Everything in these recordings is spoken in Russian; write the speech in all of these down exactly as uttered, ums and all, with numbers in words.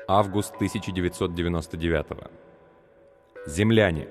Август тысяча девятьсот девяносто девятого. Земляне.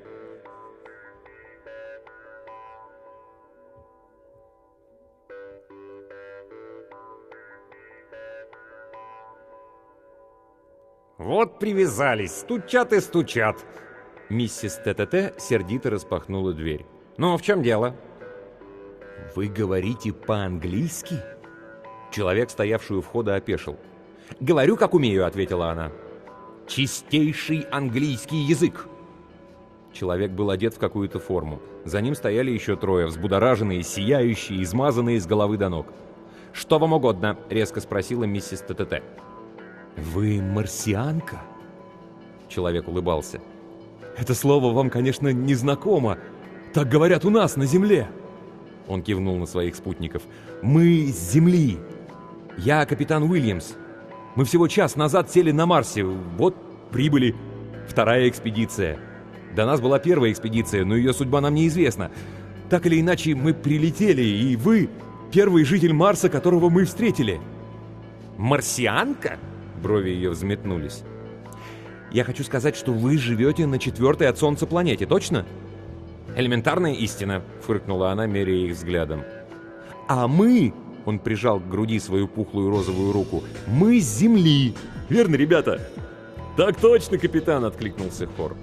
Вот привязались, стучат и стучат. Миссис ТТТ сердито распахнула дверь. Ну, в чем дело? «Вы говорите по-английски?» Человек, стоявший у входа, опешил. «Говорю, как умею», — ответила она. «Чистейший английский язык!» Человек был одет в какую-то форму. За ним стояли еще трое, взбудораженные, сияющие, измазанные с головы до ног. «Что вам угодно?» — резко спросила миссис ТТТ. «Вы марсианка?» Человек улыбался. «Это слово вам, конечно, не знакомо. Так говорят у нас, на Земле». Он кивнул на своих спутников. «Мы с Земли. Я капитан Уильямс. Мы всего час назад сели на Марсе. Вот прибыли. Вторая экспедиция. До нас была первая экспедиция, но ее судьба нам неизвестна. Так или иначе, мы прилетели, и вы первый житель Марса, которого мы встретили». «Марсианка?» Брови ее взметнулись. «Я хочу сказать, что вы живете на четвертой от Солнца планете, точно?» «Элементарная истина», — фыркнула она, меряя их взглядом. «А мы...» — он прижал к груди свою пухлую розовую руку. «Мы с Земли! Верно, ребята?» «Так точно, капитан!» — откликнулся хор.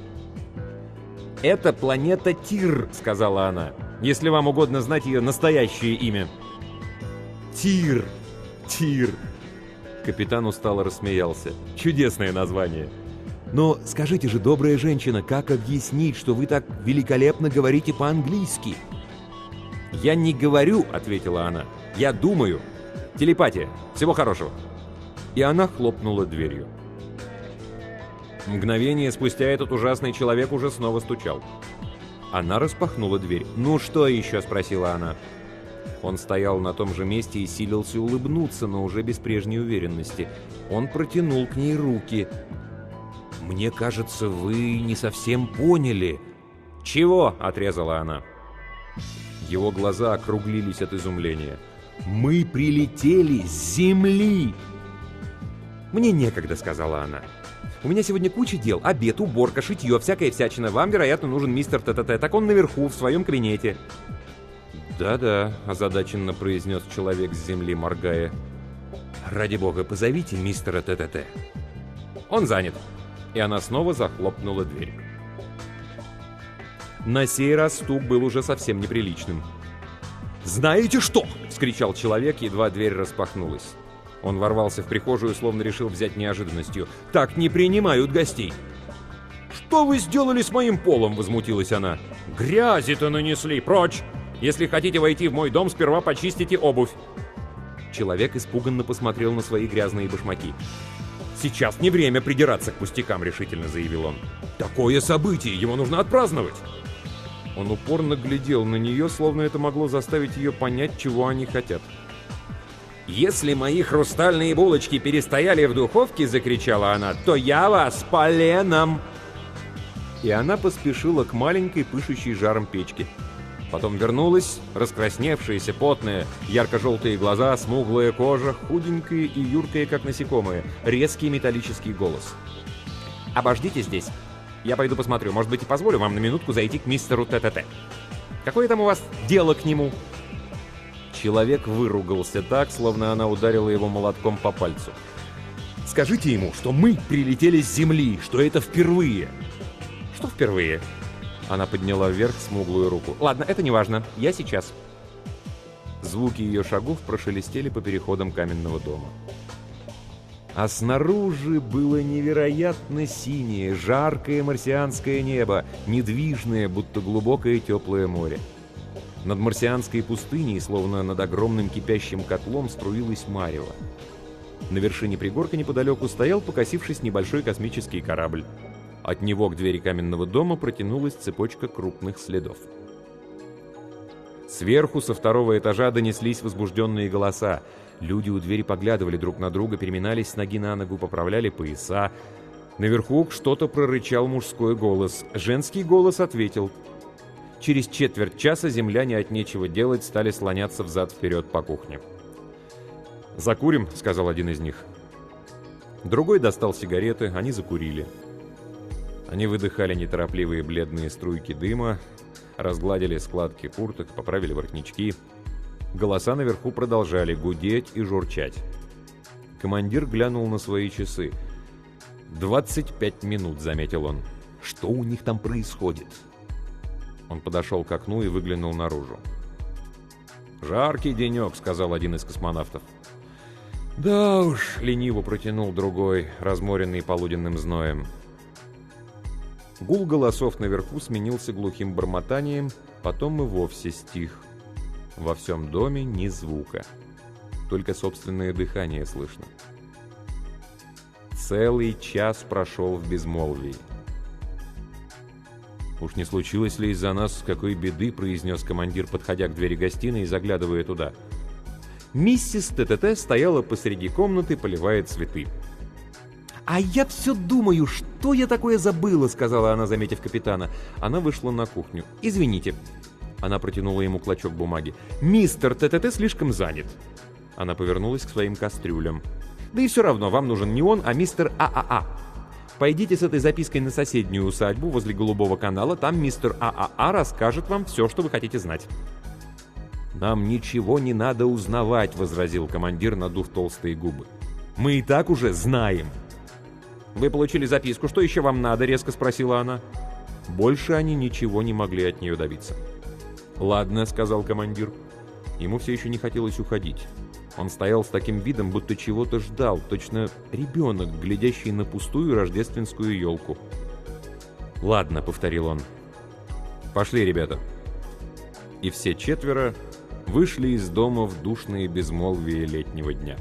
«Это планета Тир», — сказала она, «если вам угодно знать ее настоящее имя». «Тир! Тир!» Капитан устало рассмеялся. «Чудесное название! Но скажите же, добрая женщина, как объяснить, что вы так великолепно говорите по-английски?» «Я не говорю», — ответила она. «Я думаю. Телепатия. Всего хорошего». И она хлопнула дверью. Мгновение спустя этот ужасный человек уже снова стучал. Она распахнула дверь. «Ну что еще?» — спросила она. Он стоял на том же месте и силился улыбнуться, но уже без прежней уверенности. Он протянул к ней руки. «Мне кажется, вы не совсем поняли». «Чего?» — отрезала она. Его глаза округлились от изумления. «Мы прилетели с Земли!» «Мне некогда», — сказала она. «У меня сегодня куча дел. Обед, уборка, шитье, всякая всячина. Вам, вероятно, нужен мистер ТТТ. Так он наверху, в своем кабинете». «Да-да», — озадаченно произнес человек с Земли, моргая. «Ради бога, позовите мистера ТТТ». «Он занят». И она снова захлопнула дверь. На сей раз стук был уже совсем неприличным. «Знаете что?» — вскричал человек, едва дверь распахнулась. Он ворвался в прихожую, словно решил взять неожиданностью. «Так не принимают гостей!» «Что вы сделали с моим полом?» — возмутилась она. «Грязи-то нанесли! Прочь! Если хотите войти в мой дом, сперва почистите обувь!» Человек испуганно посмотрел на свои грязные башмаки. «Сейчас не время придираться к пустякам», — решительно заявил он. «Такое событие! Его нужно отпраздновать!» Он упорно глядел на нее, словно это могло заставить ее понять, чего они хотят. «Если мои хрустальные булочки перестояли в духовке, — закричала она, — то я вас поленом!» И она поспешила к маленькой, пышущей жаром печке. Потом вернулась, раскрасневшаяся, потная, ярко-желтые глаза, смуглая кожа, худенькая и юркая, как насекомое, резкий металлический голос. «Обождите здесь. Я пойду посмотрю. Может быть, и позволю вам на минутку зайти к мистеру ТТТ. Какое там у вас дело к нему?» Человек выругался так, словно она ударила его молотком по пальцу. «Скажите ему, что мы прилетели с Земли, что это впервые». «Что впервые?» Она подняла вверх смуглую руку. «Ладно, это не важно. Я сейчас». Звуки ее шагов прошелестели по переходам каменного дома. А снаружи было невероятно синее, жаркое марсианское небо, недвижное, будто глубокое теплое море. Над марсианской пустыней, словно над огромным кипящим котлом, струилась марево. На вершине пригорка неподалеку стоял, покосившись, небольшой космический корабль. От него к двери каменного дома протянулась цепочка крупных следов. Сверху, со второго этажа, донеслись возбужденные голоса. Люди у двери поглядывали друг на друга, переминались с ноги на ногу, поправляли пояса. Наверху что-то прорычал мужской голос. Женский голос ответил. Через четверть часа земляне от нечего делать стали слоняться взад-вперед по кухне. «Закурим», — сказал один из них. Другой достал сигареты, они закурили. Они выдыхали неторопливые бледные струйки дыма, разгладили складки курток, поправили воротнички. Голоса наверху продолжали гудеть и журчать. Командир глянул на свои часы. «Двадцать пять минут», — заметил он. «Что у них там происходит?» Он подошел к окну и выглянул наружу. «Жаркий денек», — сказал один из космонавтов. «Да уж», — лениво протянул другой, разморенный полуденным зноем. Гул голосов наверху сменился глухим бормотанием, потом и вовсе стих. Во всем доме ни звука. Только собственное дыхание слышно. Целый час прошел в безмолвии. «Уж не случилось ли из-за нас какой беды?» — произнес командир, подходя к двери гостиной и заглядывая туда. Миссис ТТТ стояла посреди комнаты, поливая цветы. «А я все думаю, что я такое забыла», — сказала она, заметив капитана. Она вышла на кухню. «Извините». Она протянула ему клочок бумаги. «Мистер ТТТ слишком занят». Она повернулась к своим кастрюлям. «Да и все равно, вам нужен не он, а мистер ААА. Пойдите с этой запиской на соседнюю усадьбу возле Голубого канала, там мистер ААА расскажет вам все, что вы хотите знать». «Нам ничего не надо узнавать», — возразил командир, надув толстые губы. «Мы и так уже знаем». «Вы получили записку, что еще вам надо?» — резко спросила она. Больше они ничего не могли от нее добиться. «Ладно», — сказал командир. Ему все еще не хотелось уходить. Он стоял с таким видом, будто чего-то ждал, точно ребенок, глядящий на пустую рождественскую елку. «Ладно», — повторил он. «Пошли, ребята». И все четверо вышли из дома в душное безмолвие летнего дня.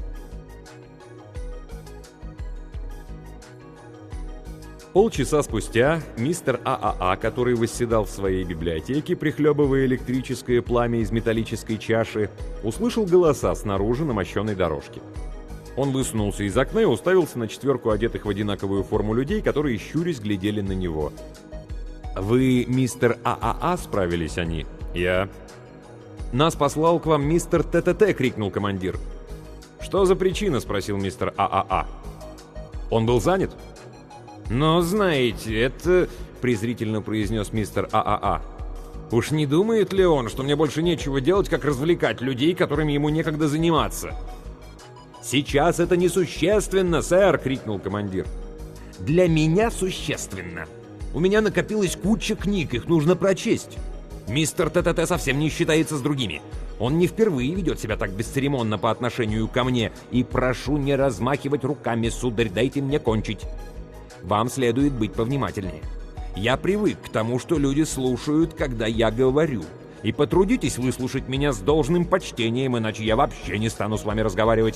Полчаса спустя мистер ААА, который восседал в своей библиотеке, прихлебывая электрическое пламя из металлической чаши, услышал голоса снаружи на мощенной дорожке. Он высунулся из окна и уставился на четверку одетых в одинаковую форму людей, которые, щурясь, глядели на него. «Вы мистер ААА?» — справились они. «Я». «Нас послал к вам мистер ТТТ!» — крикнул командир. «Что за причина?» — спросил мистер ААА. «Он был занят?» «Но, знаете, это...» — презрительно произнес мистер ААА. «Уж не думает ли он, что мне больше нечего делать, как развлекать людей, которыми ему некогда заниматься?» «Сейчас это несущественно, сэр!» — крикнул командир. «Для меня существенно. У меня накопилась куча книг, их нужно прочесть. Мистер ТТТ совсем не считается с другими. Он не впервые ведет себя так бесцеремонно по отношению ко мне. И прошу не размахивать руками, сударь, дайте мне кончить. Вам следует быть повнимательнее. Я привык к тому, что люди слушают, когда я говорю. И потрудитесь выслушать меня с должным почтением, иначе я вообще не стану с вами разговаривать».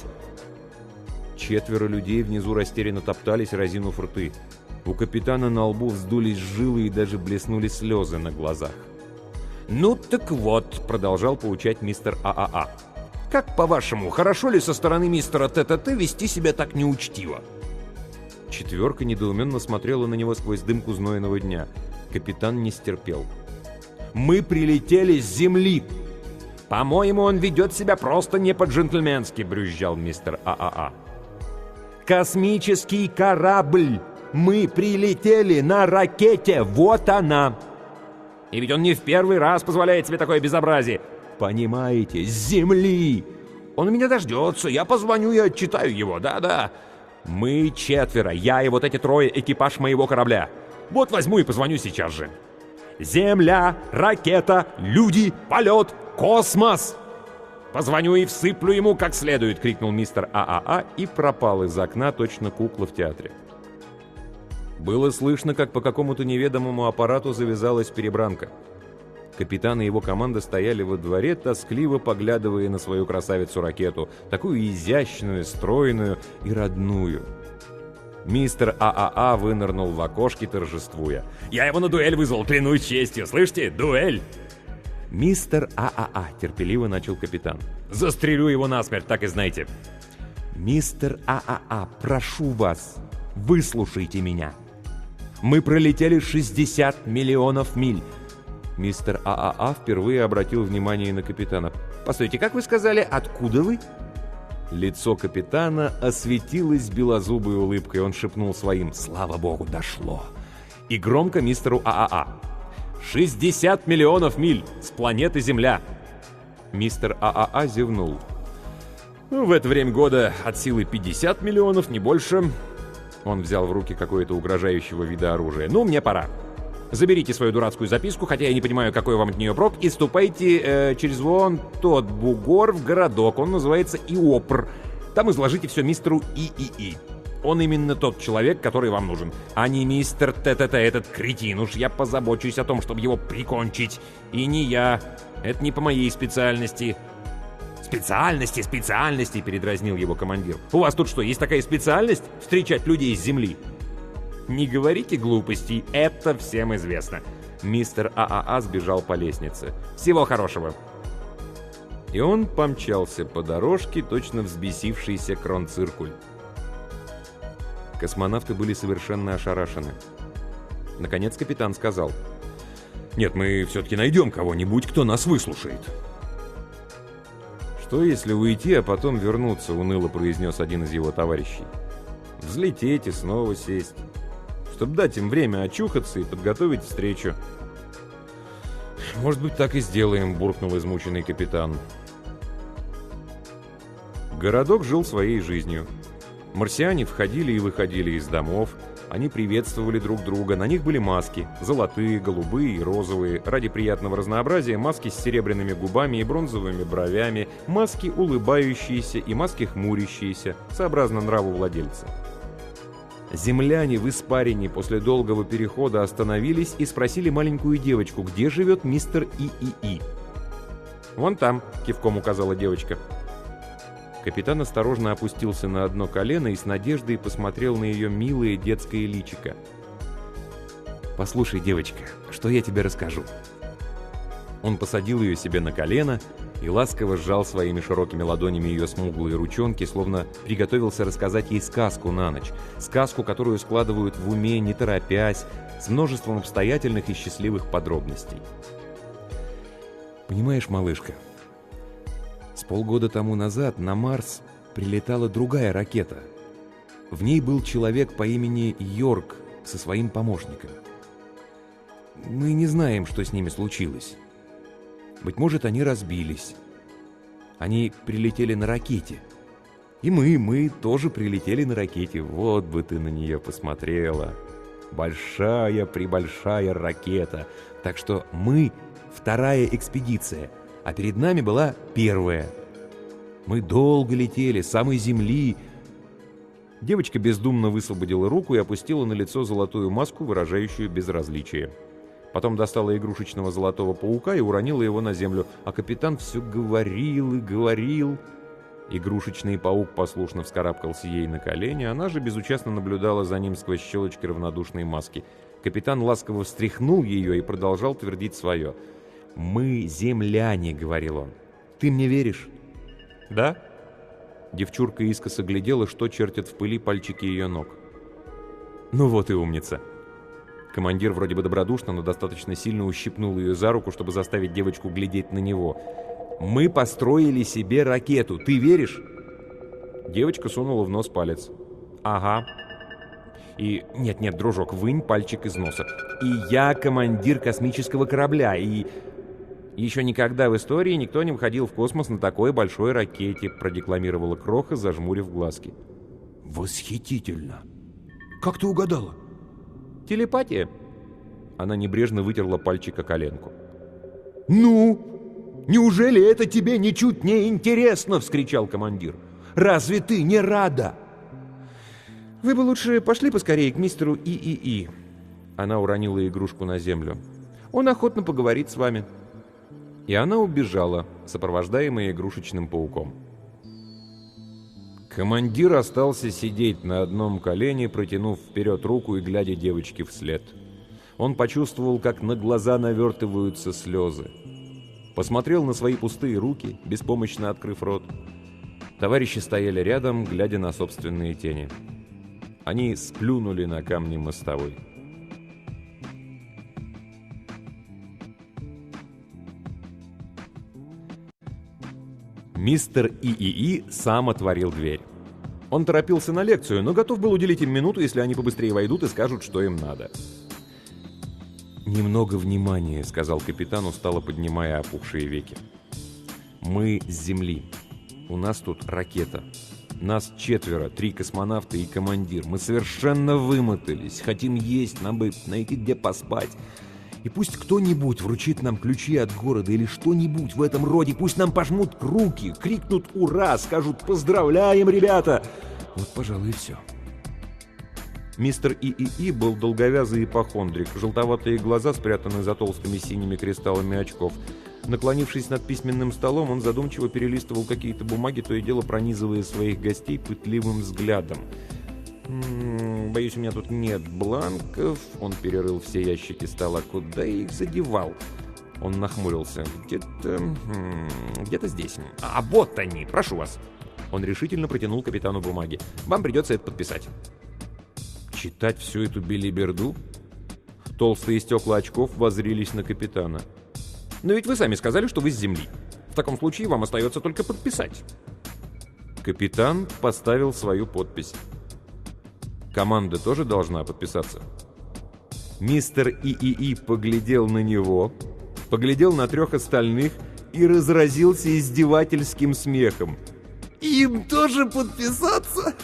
Четверо людей внизу растерянно топтались, разинув рты. У капитана на лбу вздулись жилы и даже блеснули слезы на глазах. «Ну так вот», — продолжал поучать мистер ААА. «Как, по-вашему, хорошо ли со стороны мистера ТТТ вести себя так неучтиво?» Четверка недоуменно смотрела на него сквозь дымку знойного дня. Капитан не стерпел. «Мы прилетели с земли! По-моему, он ведет себя просто не по-джентльменски», — брюзжал мистер ААА. «Космический корабль! Мы прилетели на ракете! Вот она! И ведь он не в первый раз позволяет себе такое безобразие! Понимаете, с земли! Он меня дождется, я позвоню и отчитаю его, да-да! Мы четверо, я и вот эти трое, экипаж моего корабля. Вот возьму и позвоню сейчас же. Земля, ракета, люди, полет, космос! Позвоню и всыплю ему как следует», — крикнул мистер ААА и пропал из окна, точно кукла в театре. Было слышно, как по какому-то неведомому аппарату завязалась перебранка. Капитан и его команда стояли во дворе, тоскливо поглядывая на свою красавицу-ракету, такую изящную, стройную и родную. Мистер ААА вынырнул в окошке, торжествуя. «Я его на дуэль вызвал, клянусь честью, слышите? Дуэль!» «Мистер ААА», — терпеливо начал капитан. «Застрелю его насмерть, так и знаете». «Мистер ААА, прошу вас, выслушайте меня. Мы пролетели шестьдесят миллионов миль». Мистер ААА впервые обратил внимание на капитана. «Постойте, как вы сказали, откуда вы?» Лицо капитана осветилось белозубой улыбкой. Он шепнул своим: «Слава богу, дошло!» И громко мистеру ААА: «шестьдесят миллионов миль с планеты Земля!» Мистер ААА зевнул. «Ну, в это время года от силы пятьдесят миллионов, не больше». Он взял в руки какое-то угрожающего вида оружие. «Ну, мне пора. Заберите свою дурацкую записку, хотя я не понимаю, какой вам от нее прок, и ступайте э, через вон тот бугор в городок. Он называется Иопр. Там изложите все мистеру ИИИ. Он именно тот человек, который вам нужен, а не мистер ТТТ, этот кретин. Уж я позабочусь о том, чтобы его прикончить. И не я. Это не по моей специальности». «Специальности, специальности!» — передразнил его командир. «У вас тут что, есть такая специальность — встречать людей с земли?» «Не говорите глупостей, это всем известно». Мистер ААА сбежал по лестнице. «Всего хорошего!» И он помчался по дорожке, точно взбесившийся кронциркуль. Космонавты были совершенно ошарашены. Наконец капитан сказал: «Нет, мы все-таки найдем кого-нибудь, кто нас выслушает». «Что, если уйти, а потом вернуться?» — уныло произнес один из его товарищей. «Взлететь и снова сесть, чтобы дать им время очухаться и подготовить встречу». «Может быть, так и сделаем», — буркнул измученный капитан. Городок жил своей жизнью. Марсиане входили и выходили из домов, они приветствовали друг друга, на них были маски — золотые, голубые и розовые, ради приятного разнообразия маски с серебряными губами и бронзовыми бровями, маски улыбающиеся и маски хмурящиеся, сообразно нраву владельца. Земляне в испарине после долгого перехода остановились и спросили маленькую девочку, где живет мистер ИИИ. «Вон там», — кивком указала девочка. Капитан осторожно опустился на одно колено и с надеждой посмотрел на ее милое детское личико. «Послушай, девочка, что я тебе расскажу?» Он посадил ее себе на колено и ласково сжал своими широкими ладонями ее смуглые ручонки, словно приготовился рассказать ей сказку на ночь. Сказку, которую складывают в уме, не торопясь, с множеством обстоятельных и счастливых подробностей. «Понимаешь, малышка, с полгода тому назад на Марс прилетала другая ракета. В ней был человек по имени Йорк со своим помощником. Мы не знаем, что с ними случилось. Быть может, они разбились. Они прилетели на ракете. И мы, мы тоже прилетели на ракете. Вот бы ты на нее посмотрела. Большая-пребольшая ракета. Так что мы вторая экспедиция, а перед нами была первая. Мы долго летели, с самой Земли». Девочка бездумно высвободила руку и опустила на лицо золотую маску, выражающую безразличие. Потом достала игрушечного золотого паука и уронила его на землю, а капитан все говорил и говорил. Игрушечный паук послушно вскарабкался ей на колени, она же безучастно наблюдала за ним сквозь щелочки равнодушной маски. Капитан ласково встряхнул ее и продолжал твердить свое. «Мы земляне», — говорил он. «Ты мне веришь?» «Да?» Девчурка искоса глядела, что чертят в пыли пальчики ее ног. «Ну вот и умница». Командир вроде бы добродушно, но достаточно сильно ущипнул ее за руку, чтобы заставить девочку глядеть на него. «Мы построили себе ракету. Ты веришь?» Девочка сунула в нос палец. «Ага». И нет-нет, дружок, вынь пальчик из носа. «И я командир космического корабля, и...» «Еще никогда в истории никто не выходил в космос на такой большой ракете», продекламировала Кроха, зажмурив глазки. «Восхитительно! Как ты угадала?» «Телепатия». Она небрежно вытерла пальчик о коленку. «Ну, неужели это тебе ничуть не интересно?» — вскричал командир. «Разве ты не рада?» «Вы бы лучше пошли поскорее к мистеру ИИИ». Она уронила игрушку на землю. «Он охотно поговорит с вами». И она убежала, сопровождаемая игрушечным пауком. Командир остался сидеть на одном колене, протянув вперед руку и глядя девочке вслед. Он почувствовал, как на глаза навертываются слезы. Посмотрел на свои пустые руки, беспомощно открыв рот. Товарищи стояли рядом, глядя на собственные тени. Они сплюнули на камни мостовой. Мистер ИИИ сам отворил дверь. Он торопился на лекцию, но готов был уделить им минуту, если они побыстрее войдут и скажут, что им надо. «Немного внимания», — сказал капитан, устало поднимая опухшие веки. «Мы с Земли. У нас тут ракета. Нас четверо, три космонавта и командир. Мы совершенно вымотались, хотим есть, нам бы найти где поспать. И пусть кто-нибудь вручит нам ключи от города или что-нибудь в этом роде, пусть нам пожмут руки, крикнут «Ура!», скажут «Поздравляем, ребята!». Вот, пожалуй, и все». Мистер ИИИ был долговязый ипохондрик, желтоватые глаза спрятаны за толстыми синими кристаллами очков. Наклонившись над письменным столом, он задумчиво перелистывал какие-то бумаги, то и дело пронизывая своих гостей пытливым взглядом. «М-м, боюсь, у меня тут нет бланков». Он перерыл все ящики стола. Куда я их задевал? Он нахмурился. «Где-то... М-м, где-то здесь. А вот они, прошу вас». Он решительно протянул капитану бумаги. «Вам придется это подписать». Читать всю эту белиберду? Толстые стекла очков воззрились на капитана. «Но ведь вы сами сказали, что вы с Земли. В таком случае вам остается только подписать». Капитан поставил свою подпись. Команда тоже должна подписаться. Мистер ИИИ поглядел на него, поглядел на трех остальных и разразился издевательским смехом. «Им тоже подписаться?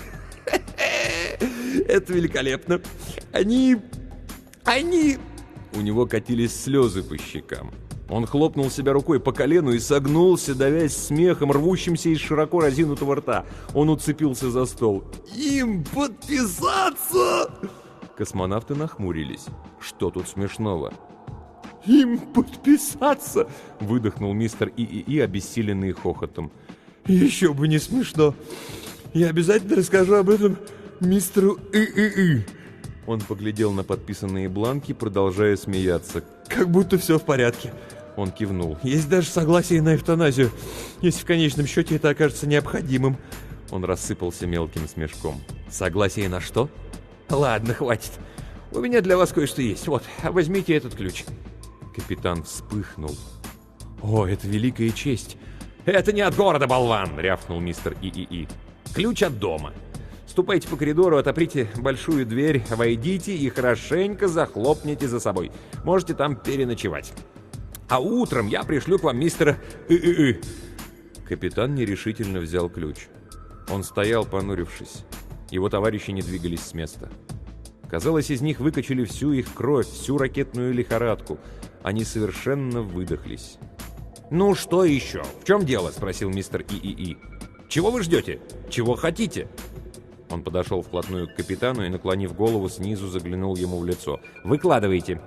Это великолепно! Они... они...» У него катились слезы по щекам. Он хлопнул себя рукой по колену и согнулся, давясь смехом, рвущимся из широко разинутого рта. Он уцепился за стол. «Им подписаться!» Космонавты нахмурились. «Что тут смешного?» «Им подписаться!» — выдохнул мистер ИИИ, обессиленный хохотом. «Еще бы не смешно! Я обязательно расскажу об этом мистеру ИИИ!» Он поглядел на подписанные бланки, продолжая смеяться. «Как будто все в порядке!» Он кивнул. «Есть даже согласие на эвтаназию, если в конечном счете это окажется необходимым». Он рассыпался мелким смешком. «Согласие на что?» «Ладно, хватит. У меня для вас кое-что есть. Вот, возьмите этот ключ». Капитан вспыхнул. «О, это великая честь!» «Это не от города, болван!» — рявкнул мистер ИИИ. «Ключ от дома. Ступайте по коридору, отоприте большую дверь, войдите и хорошенько захлопните за собой. Можете там переночевать. А утром я пришлю к вам мистера ИИИ». Капитан нерешительно взял ключ. Он стоял, понурившись. Его товарищи не двигались с места. Казалось, из них выкачали всю их кровь, всю ракетную лихорадку. Они совершенно выдохлись. «Ну что еще? В чем дело?» — спросил мистер ИИИ. «Чего вы ждете? Чего хотите?» Он подошел вплотную к капитану и, наклонив голову, снизу заглянул ему в лицо. «Выкладывайте!»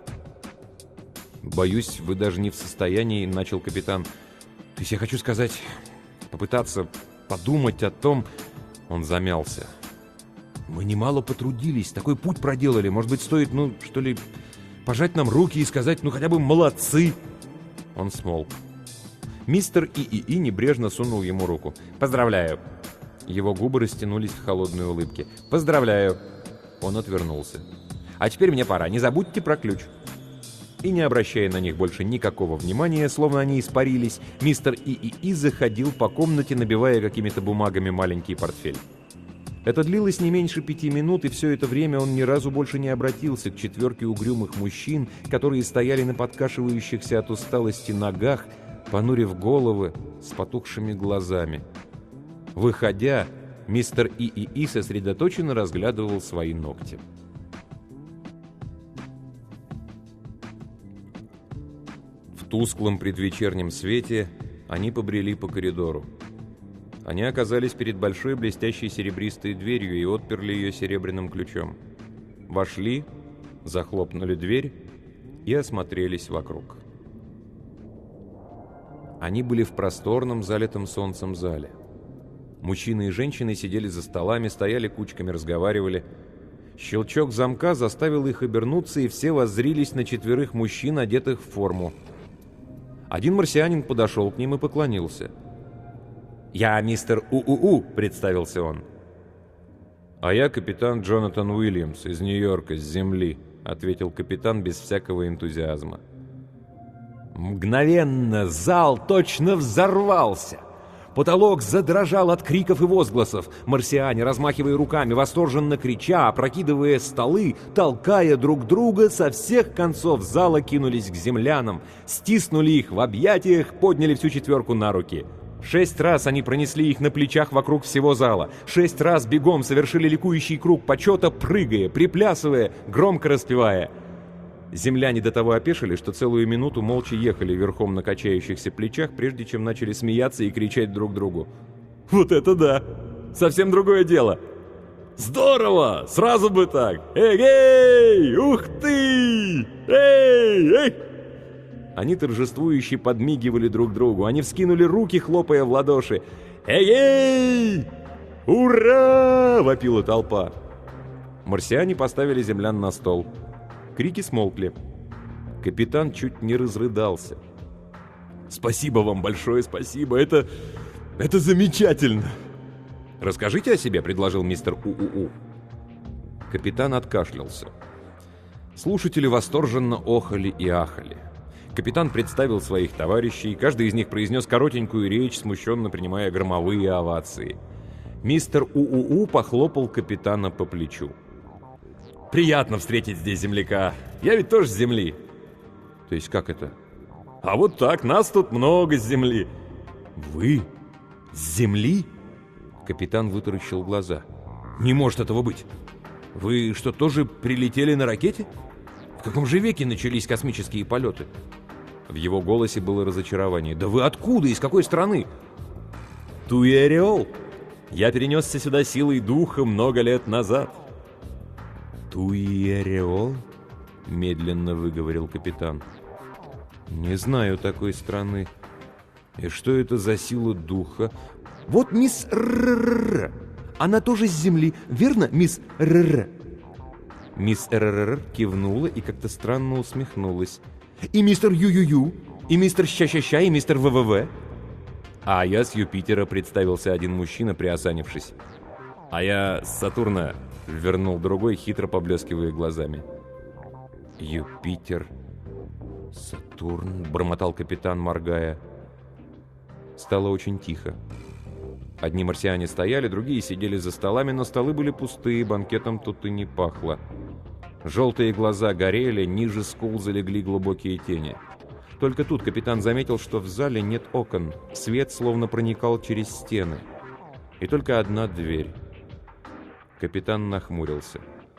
«Боюсь, вы даже не в состоянии», — начал капитан. «То есть я хочу сказать, попытаться подумать о том...» Он замялся. «Мы немало потрудились, такой путь проделали. Может быть, стоит, ну, что ли, пожать нам руки и сказать, ну, хотя бы молодцы!» Он смолк. Мистер ИИИ небрежно сунул ему руку. «Поздравляю!» Его губы растянулись в холодной улыбке. «Поздравляю!» Он отвернулся. «А теперь мне пора. Не забудьте про ключ». И, не обращая на них больше никакого внимания, словно они испарились, мистер ИИИ заходил по комнате, набивая какими-то бумагами маленький портфель. Это длилось не меньше пяти минут, и все это время он ни разу больше не обратился к четверке угрюмых мужчин, которые стояли на подкашивающихся от усталости ногах, понурив головы с потухшими глазами. Выходя, мистер ИИИ сосредоточенно разглядывал свои ногти. В тусклом предвечернем свете они побрели по коридору. Они оказались перед большой блестящей серебристой дверью и отперли ее серебряным ключом. Вошли, захлопнули дверь и осмотрелись вокруг. Они были в просторном, залитом солнцем зале. Мужчины и женщины сидели за столами, стояли кучками, разговаривали. Щелчок замка заставил их обернуться, и все воззрились на четверых мужчин, одетых в форму. Один марсианин подошел к ним и поклонился. «Я мистер УУУ», — представился он. «А я капитан Джонатан Уильямс из Нью-Йорка, с Земли», — ответил капитан без всякого энтузиазма. Мгновенно зал точно взорвался. Потолок задрожал от криков и возгласов. Марсиане, размахивая руками, восторженно крича, опрокидывая столы, толкая друг друга, со всех концов зала кинулись к землянам, стиснули их в объятиях, подняли всю четверку на руки. Шесть раз они пронесли их на плечах вокруг всего зала. Шесть раз бегом совершили ликующий круг почета, прыгая, приплясывая, громко распевая. Земляне до того опешили, что целую минуту молча ехали верхом на качающихся плечах, прежде чем начали смеяться и кричать друг другу. «Вот это да! Совсем другое дело! Здорово! Сразу бы так! Эй-эй! Ух ты! Эй! Эй!» Они торжествующе подмигивали друг другу. Они вскинули руки, хлопая в ладоши. «Эй-эй! Ура!» — вопила толпа. Марсиане поставили землян на стол. Крики смолкли. Капитан чуть не разрыдался. «Спасибо вам большое, спасибо. Это... это замечательно!» «Расскажите о себе», — предложил мистер У-У-У. Капитан откашлялся. Слушатели восторженно охали и ахали. Капитан представил своих товарищей, каждый из них произнес коротенькую речь, смущенно принимая громовые овации. Мистер У-У-У похлопал капитана по плечу. «Приятно встретить здесь земляка. Я ведь тоже с земли». «То есть как это?» «А вот так, нас тут много с земли». «Вы? С земли?» Капитан вытаращил глаза. «Не может этого быть. Вы что, тоже прилетели на ракете? В каком же веке начались космические полеты?» В его голосе было разочарование. «Да вы откуда? Из какой страны?» «Туи-Ореол. Я перенесся сюда силой духа много лет назад». «Туи-Ореол?» — медленно выговорил капитан. «Не знаю такой страны. И что это за сила духа?» «Вот мисс Р-р-р. Она тоже с земли, верно, мисс Р-р-р?» Мисс Р-р-р кивнула и как-то странно усмехнулась. «И мистер Ю-Ю-Ю, и мистер Ща-Ща-Ща, и мистер В-В-В». «А я с Юпитера», — представился один мужчина, приосанившись. «А я с Сатурна», — вернул другой, хитро поблескивая глазами. «Юпитер, Сатурн», — бормотал капитан, моргая. Стало очень тихо. Одни марсиане стояли, другие сидели за столами, но столы были пустые, банкетом тут и не пахло. Желтые глаза горели, ниже скул залегли глубокие тени. Только тут капитан заметил, что в зале нет окон, свет словно проникал через стены. И только одна дверь. Капитан нахмурился.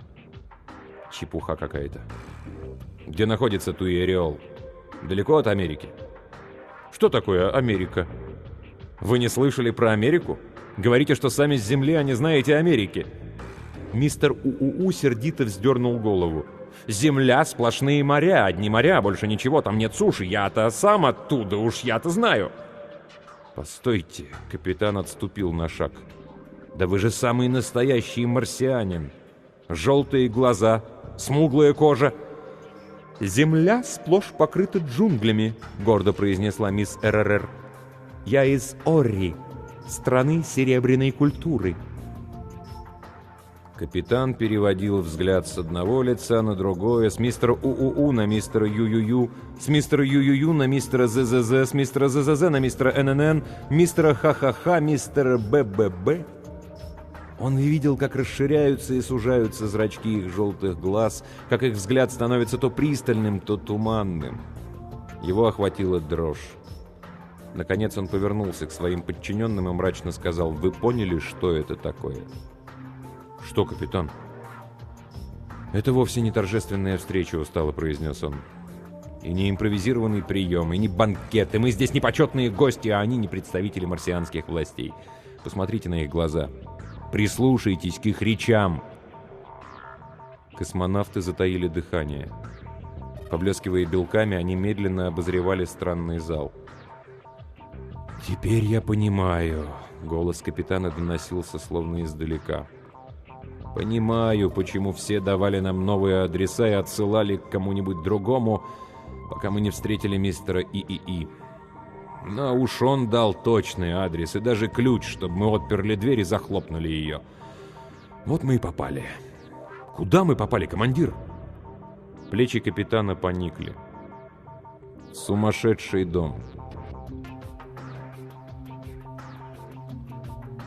Чепуха какая-то. «Где находится Туи-Ореол? Далеко от Америки?» «Что такое Америка? Вы не слышали про Америку? Говорите, что сами с Земли, а не знаете Америки». Мистер У-У-У сердито вздернул голову. «Земля — сплошные моря, одни моря, больше ничего, там нет суши. Я-то сам оттуда, уж я-то знаю». «Постойте», — капитан отступил на шаг. «Да вы же самый настоящий марсианин. Желтые глаза, смуглая кожа». «Земля сплошь покрыта джунглями», — гордо произнесла мисс эр-эр-эр. «Я из Орри, страны серебряной культуры». Капитан переводил взгляд с одного лица на другое, с мистера У-У-У на мистера Ю-Ю-Ю, с мистера Ю-Ю-Ю на мистера З-З-З, с мистера З-З-З на мистера Эн-Эн-Эн, мистера Ха-Ха-Ха, мистера Б-Б-Б. Он видел, как расширяются и сужаются зрачки их желтых глаз, как их взгляд становится то пристальным, то туманным. Его охватила дрожь. Наконец он повернулся к своим подчиненным и мрачно сказал: «Вы поняли, что это такое?» «Что, капитан?» «Это вовсе не торжественная встреча», — устало произнес он. «И не импровизированный прием, и не банкет, и мы здесь не почетные гости, а они не представители марсианских властей. Посмотрите на их глаза. Прислушайтесь к их речам». Космонавты затаили дыхание. Поблескивая белками, они медленно обозревали странный зал. «Теперь я понимаю», — голос капитана доносился словно издалека. «Понимаю, почему все давали нам новые адреса и отсылали к кому-нибудь другому, пока мы не встретили мистера И-И-И. Но уж он дал точный адрес и даже ключ, чтобы мы отперли дверь и захлопнули ее. Вот мы и попали». «Куда мы попали, командир?» Плечи капитана поникли. «Сумасшедший дом».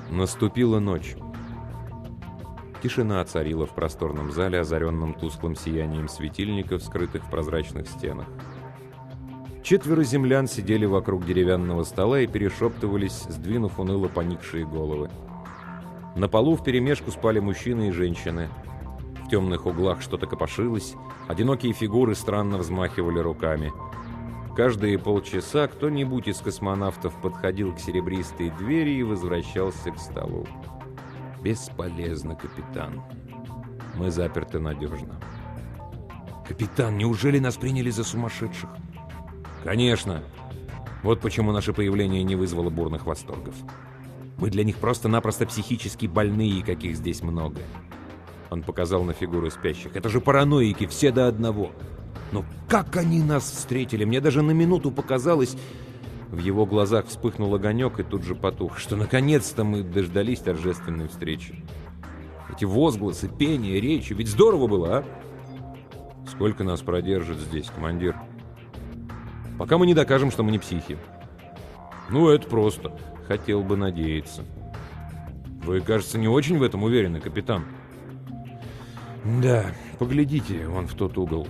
Наступила ночь. Тишина царила в просторном зале, озаренном тусклым сиянием светильников, скрытых в прозрачных стенах. Четверо землян сидели вокруг деревянного стола и перешептывались, сдвинув уныло поникшие головы. На полу вперемешку спали мужчины и женщины. В темных углах что-то копошилось, одинокие фигуры странно взмахивали руками. Каждые полчаса кто-нибудь из космонавтов подходил к серебристой двери и возвращался к столу. «Бесполезно, капитан. Мы заперты надежно». «Капитан, неужели нас приняли за сумасшедших?» «Конечно. Вот почему наше появление не вызвало бурных восторгов. Мы для них просто-напросто психически больные, каких здесь много». Он показал на фигуры спящих. «Это же параноики, все до одного. Но как они нас встретили? Мне даже на минуту показалось...» В его глазах вспыхнул огонек и тут же потух, что наконец-то мы дождались торжественной встречи. Эти возгласы, пение, речи, ведь здорово было, а? «Сколько нас продержит здесь, командир?» «Пока мы не докажем, что мы не психи». «Ну, это просто. Хотел бы надеяться». «Вы, кажется, не очень в этом уверены, капитан». «Да, поглядите вон в тот угол».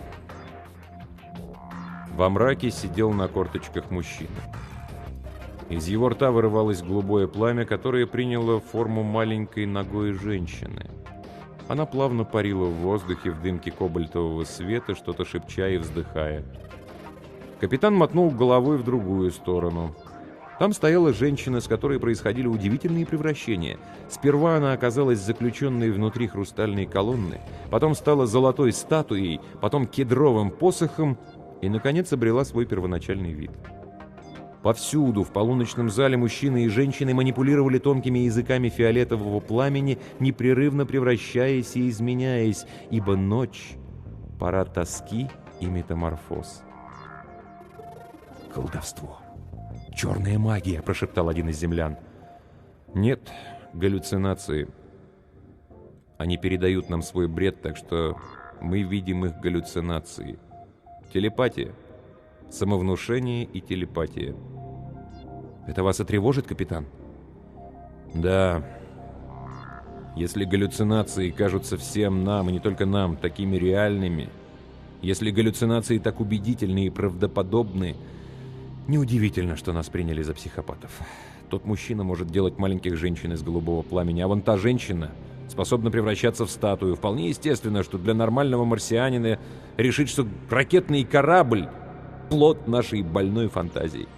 Во мраке сидел на корточках мужчина. Из его рта вырывалось голубое пламя, которое приняло форму маленькой ногой женщины. Она плавно парила в воздухе в дымке кобальтового света, что-то шепча и вздыхая. Капитан мотнул головой в другую сторону. Там стояла женщина, с которой происходили удивительные превращения. Сперва она оказалась заключенной внутри хрустальной колонны, потом стала золотой статуей, потом кедровым посохом и, наконец, обрела свой первоначальный вид. Повсюду, в полуночном зале, мужчины и женщины манипулировали тонкими языками фиолетового пламени, непрерывно превращаясь и изменяясь, ибо ночь — пора тоски и метаморфоз. «Колдовство! Черная магия!» — прошептал один из землян. «Нет, галлюцинации. Они передают нам свой бред, так что мы видим их галлюцинации. Телепатия, самовнушение и телепатия». «Это вас и тревожит, капитан?» «Да. Если галлюцинации кажутся всем нам, и не только нам, такими реальными, если галлюцинации так убедительны и правдоподобны, неудивительно, что нас приняли за психопатов. Тот мужчина может делать маленьких женщин из голубого пламени, а вон та женщина способна превращаться в статую. Вполне естественно, что для нормального марсианина решить, что ракетный корабль — плод нашей больной фантазии».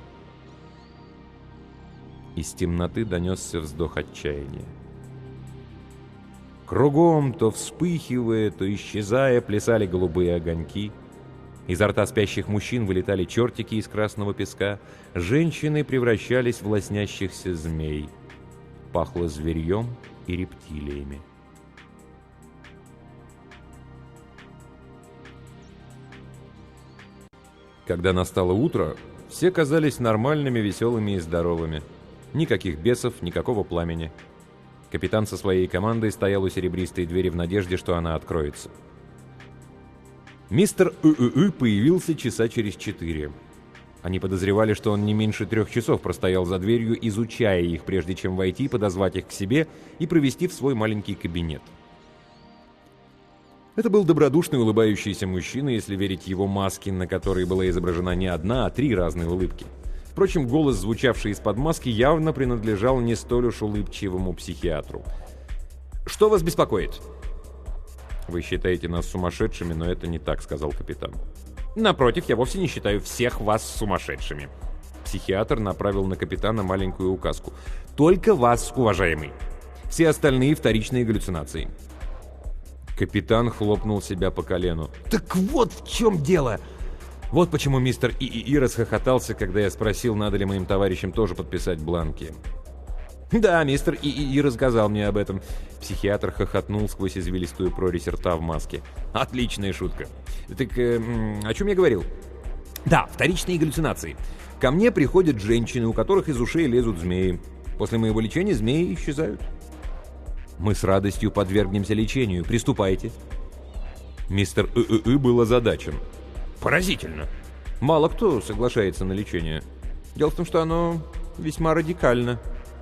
Из темноты донесся вздох отчаяния. Кругом, то вспыхивая, то исчезая, плясали голубые огоньки. Изо рта спящих мужчин вылетали чертики из красного песка. Женщины превращались в лоснящихся змей. Пахло зверьем и рептилиями. Когда настало утро, все казались нормальными, веселыми и здоровыми. Никаких бесов, никакого пламени. Капитан со своей командой стоял у серебристой двери в надежде, что она откроется. Мистер ы появился часа через четыре. Они подозревали, что он не меньше трех часов простоял за дверью, изучая их, прежде чем войти, подозвать их к себе и провести в свой маленький кабинет. Это был добродушный улыбающийся мужчина, если верить его маске, на которой была изображена не одна, а три разные улыбки. Впрочем, голос, звучавший из-под маски, явно принадлежал не столь уж улыбчивому психиатру. «Что вас беспокоит?» «Вы считаете нас сумасшедшими, но это не так», — сказал капитан. «Напротив, я вовсе не считаю всех вас сумасшедшими». Психиатр направил на капитана маленькую указку. «Только вас, уважаемый. Все остальные — вторичные галлюцинации». Капитан хлопнул себя по колену. «Так вот в чем дело!» Вот почему мистер ИИИ расхохотался, когда я спросил, надо ли моим товарищам тоже подписать бланки. «Да, мистер ИИИ рассказал мне об этом». Психиатр хохотнул сквозь извилистую прорезь рта в маске. «Отличная шутка. Так э, о чем я говорил?» «Да, вторичные галлюцинации. Ко мне приходят женщины, у которых из ушей лезут змеи. После моего лечения змеи исчезают». «Мы с радостью подвергнемся лечению. Приступайте». Мистер ИИИ был озадачен. «Поразительно. Мало кто соглашается на лечение. Дело в том, что оно весьма радикально».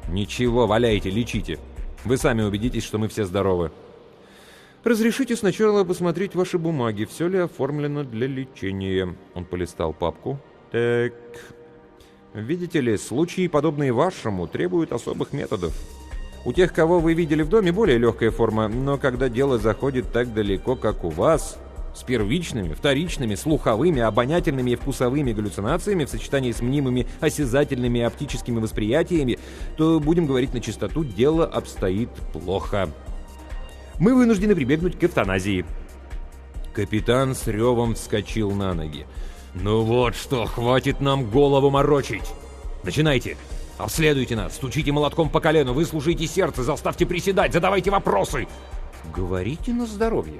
Ничего, валяйте, лечите. Вы сами убедитесь, что мы все здоровы. Разрешите сначала посмотреть ваши бумаги, все ли оформлено для лечения. Он полистал папку. Так. Видите ли, случаи, подобные вашему, требуют особых методов. У тех, кого вы видели в доме, более легкая форма, но когда дело заходит так далеко, как у вас, с первичными, вторичными, слуховыми, обонятельными и вкусовыми галлюцинациями в сочетании с мнимыми осязательными и оптическими восприятиями, то, будем говорить на чистоту, дело обстоит плохо. Мы вынуждены прибегнуть к эвтаназии. Капитан с ревом вскочил на ноги. «Ну вот что, хватит нам голову морочить! Начинайте! Обследуйте нас, стучите молотком по колену, выслушайте сердце, заставьте приседать, задавайте вопросы! Говорите на здоровье!»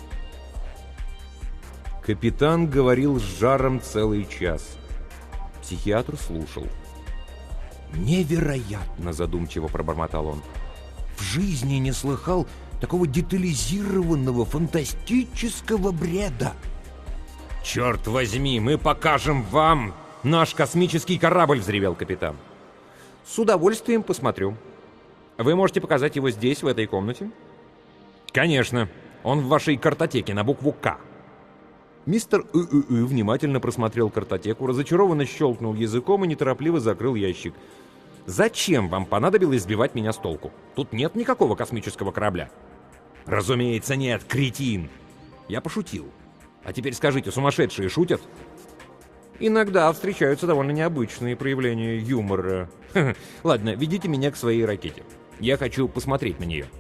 Капитан говорил с жаром целый час. Психиатр слушал. «Невероятно!» — задумчиво пробормотал он. «В жизни не слыхал такого детализированного, фантастического бреда!» «Черт возьми, мы покажем вам наш космический корабль!» — взревел капитан. «С удовольствием посмотрю. Вы можете показать его здесь, в этой комнате?» «Конечно. Он в вашей картотеке на букву «К». Мистер ы внимательно просмотрел картотеку, разочарованно щелкнул языком и неторопливо закрыл ящик. «Зачем вам понадобилось сбивать меня с толку? Тут нет никакого космического корабля». «Разумеется, нет, кретин!» «Я пошутил. А теперь скажите, сумасшедшие шутят?» «Иногда встречаются довольно необычные проявления юмора. Ладно, ведите меня к своей ракете. Я хочу посмотреть на нее».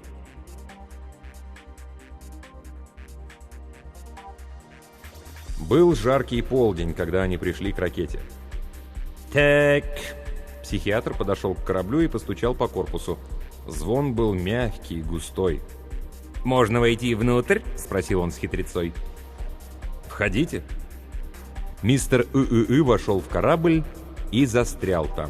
Был жаркий полдень, когда они пришли к ракете. «Так...» Психиатр подошел к кораблю и постучал по корпусу. Звон был мягкий, густой. «Можно войти внутрь?» — спросил он с хитрецой. «Входите». Мистер ы вошел в корабль и застрял там.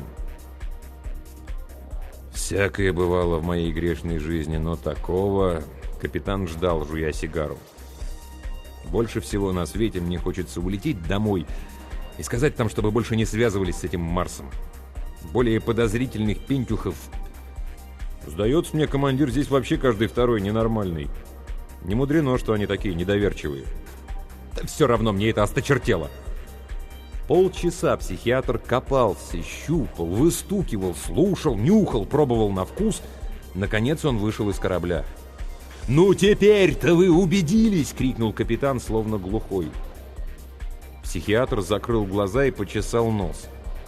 «Всякое бывало в моей грешной жизни, но такого...» Капитан ждал, жуя сигару. «Больше всего на свете мне хочется улететь домой и сказать там, чтобы больше не связывались с этим Марсом. Более подозрительных пентюхов... Сдается мне, командир, здесь вообще каждый второй ненормальный. Не мудрено, что они такие недоверчивые. Да все равно мне это осточертело». Полчаса психиатр копался, щупал, выстукивал, слушал, нюхал, пробовал на вкус. Наконец он вышел из корабля. «Ну теперь-то вы убедились!» — крикнул капитан, словно глухой. Психиатр закрыл глаза и почесал нос.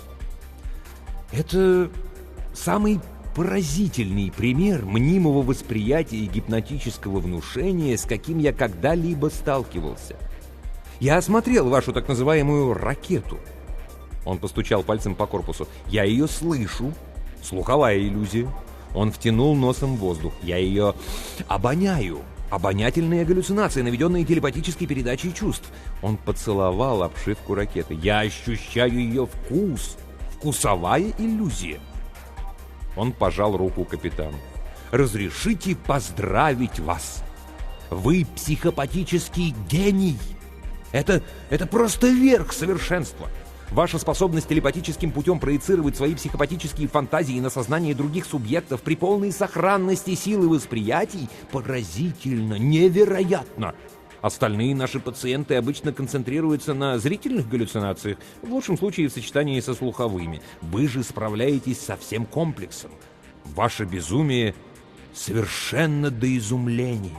«Это самый поразительный пример мнимого восприятия и гипнотического внушения, с каким я когда-либо сталкивался. Я осмотрел вашу так называемую ракету». Он постучал пальцем по корпусу. «Я ее слышу. Слуховая иллюзия. Он втянул носом воздух. Я ее обоняю. Обонятельные галлюцинации, наведенные телепатической передачей чувств». Он поцеловал обшивку ракеты. «Я ощущаю ее вкус. Вкусовая иллюзия». Он пожал руку капитану. «Разрешите поздравить вас. Вы психопатический гений. Это, это просто верх совершенства. Ваша способность телепатическим путем проецировать свои психопатические фантазии на сознание других субъектов при полной сохранности силы восприятий поразительно, невероятно. Остальные наши пациенты обычно концентрируются на зрительных галлюцинациях, в лучшем случае в сочетании со слуховыми. Вы же справляетесь со всем комплексом. Ваше безумие совершенно до изумления».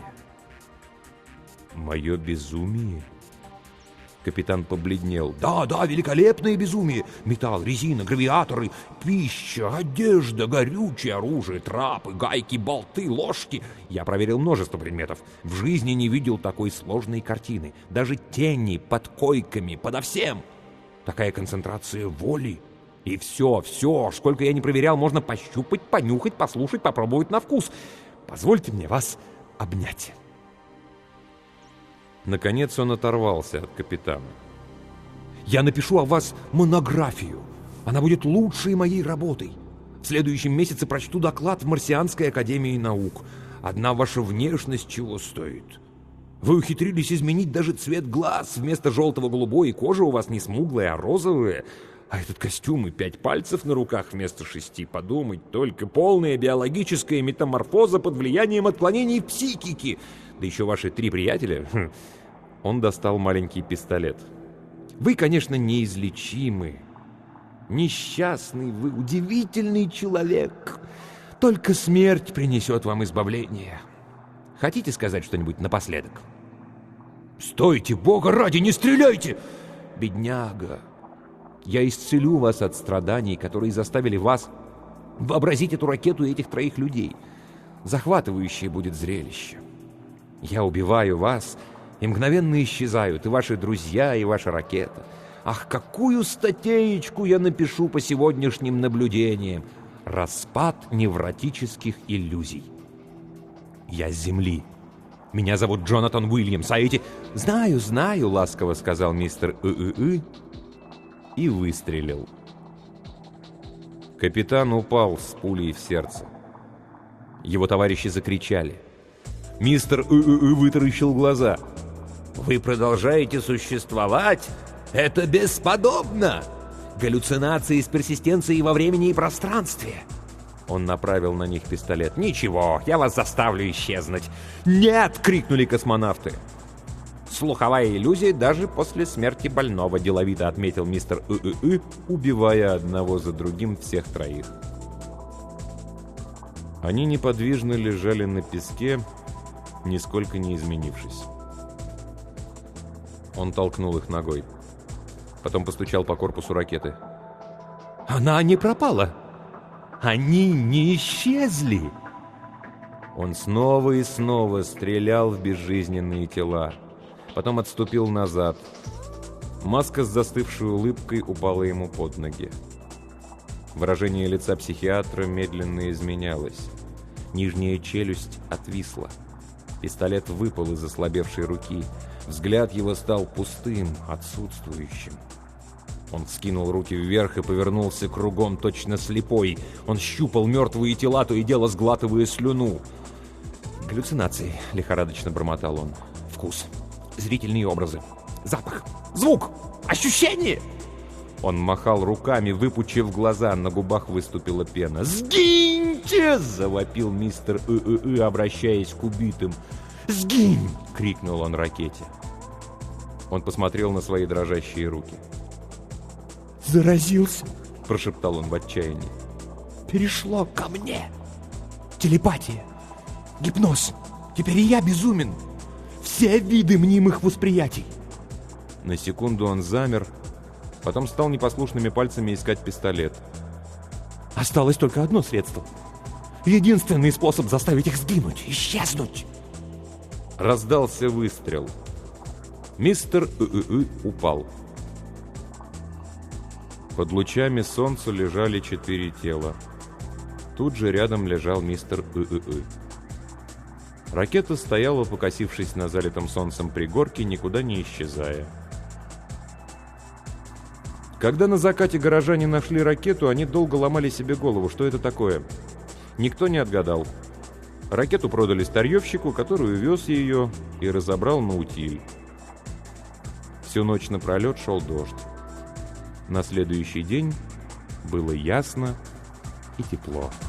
«Мое безумие?» Капитан побледнел. «Да, да, великолепное безумие! Металл, резина, гравиаторы, пища, одежда, горючее, оружие, трапы, гайки, болты, ложки. Я проверил множество предметов. В жизни не видел такой сложной картины. Даже тени под койками, подо всем. Такая концентрация воли. И все, все, сколько я не проверял, можно пощупать, понюхать, послушать, попробовать на вкус. Позвольте мне вас обнять». Наконец он оторвался от капитана. «Я напишу о вас монографию. Она будет лучшей моей работой. В следующем месяце прочту доклад в Марсианской академии наук. Одна ваша внешность чего стоит. Вы ухитрились изменить даже цвет глаз. Вместо желтого голубой, и кожа у вас не смуглая, а розовая. А этот костюм и пять пальцев на руках вместо шести, подумать только, полная биологическая метаморфоза под влиянием отклонений психики. Да еще ваши три приятеля. Хм. Он достал маленький пистолет. Вы, конечно, неизлечимы. Несчастный вы, удивительный человек. Только смерть принесет вам избавление. Хотите сказать что-нибудь напоследок? Стойте, Бога ради, не стреляйте! Бедняга, я исцелю вас от страданий, которые заставили вас вообразить эту ракету и этих троих людей. Захватывающее будет зрелище. Я убиваю вас, и мгновенно исчезают и ваши друзья, и ваша ракета. Ах, какую статейку я напишу по сегодняшним наблюдениям! Распад невротических иллюзий. Я с Земли. Меня зовут Джонатан Уильямс, а эти... Знаю, знаю, ласково сказал мистер И-И-И и выстрелил. Капитан упал с пулей в сердце. Его товарищи закричали. Мистер И-И-И вытаращил глаза. «Вы продолжаете существовать? Это бесподобно! Галлюцинации с персистенцией во времени и пространстве!» Он направил на них пистолет. «Ничего, я вас заставлю исчезнуть!» «Нет!» — крикнули космонавты. «Слуховая иллюзия даже после смерти больного», — деловито отметил мистер И-И-И, убивая одного за другим всех троих. Они неподвижно лежали на песке, нисколько не изменившись. Он толкнул их ногой. Потом постучал по корпусу ракеты. «Она не пропала! Они не исчезли!» Он снова и снова стрелял в безжизненные тела. Потом отступил назад. Маска с застывшей улыбкой упала ему под ноги. Выражение лица психиатра медленно изменялось. Нижняя челюсть отвисла. Пистолет выпал из ослабевшей руки. Взгляд его стал пустым, отсутствующим. Он вскинул руки вверх и повернулся кругом, точно слепой. Он щупал мертвые тела, то и дело сглатывая слюну. «Галлюцинации», — лихорадочно бормотал он. «Вкус, зрительные образы, запах, звук, ощущение!» Он махал руками, выпучив глаза, на губах выступила пена. «Сгиньте!» — завопил мистер И-И-И, обращаясь к убитым. «Сгинь!» — крикнул он ракете. Он посмотрел на свои дрожащие руки. «Заразился!» — прошептал он в отчаянии. «Перешло ко мне! Телепатия! Гипноз! Теперь и я безумен! Все виды мнимых восприятий!» На секунду он замер, потом стал непослушными пальцами искать пистолет. «Осталось только одно средство. Единственный способ заставить их сгинуть, исчезнуть!» Раздался выстрел. Мистер И-И-И упал. Под лучами солнца лежали четыре тела. Тут же рядом лежал мистер И-И-И. Ракета стояла, покосившись на залитом солнцем пригорке, никуда не исчезая. Когда на закате горожане нашли ракету, они долго ломали себе голову, что это такое. Никто не отгадал. Ракету продали старьевщику, который увез ее и разобрал на утиль. Всю ночь напролет шел дождь. На следующий день было ясно и тепло.